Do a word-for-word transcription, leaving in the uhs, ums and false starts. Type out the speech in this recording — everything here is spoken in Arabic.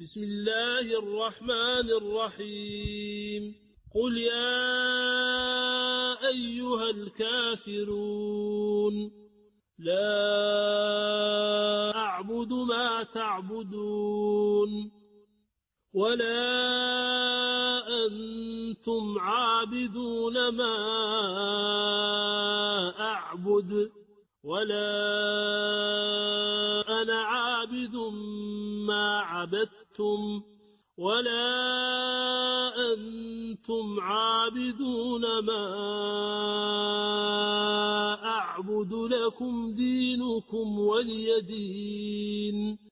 بسم الله الرحمن الرحيم قل يا أيها الكافرون لا أعبد ما تعبدون ولا أنتم عابدون ما أعبد ولا أنا عابد ما عبدتم ولا أنتم عابدون ما أعبد لكم دينكم ولي دين.